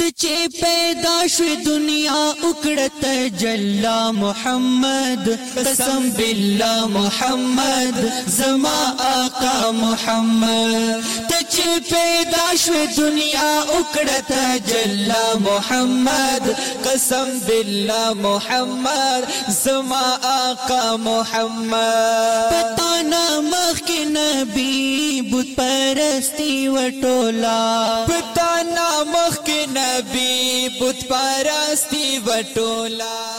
तुझे पैदा शुई दुनिया उकड़त जल्ला मोहम्मद, कसम बिल्ला मोहम्मद ज़मा आका मोहम्मद। तुझे पैदा शुई दुनिया उकड़त जल्ला मोहम्मद, कसम बिल्ला मोहम्मद ज़मा आका मोहम्मद। बताना मख के नबी बुत परस्ती वटोला, बताना मख के नबी बुत परस्ती वटोला।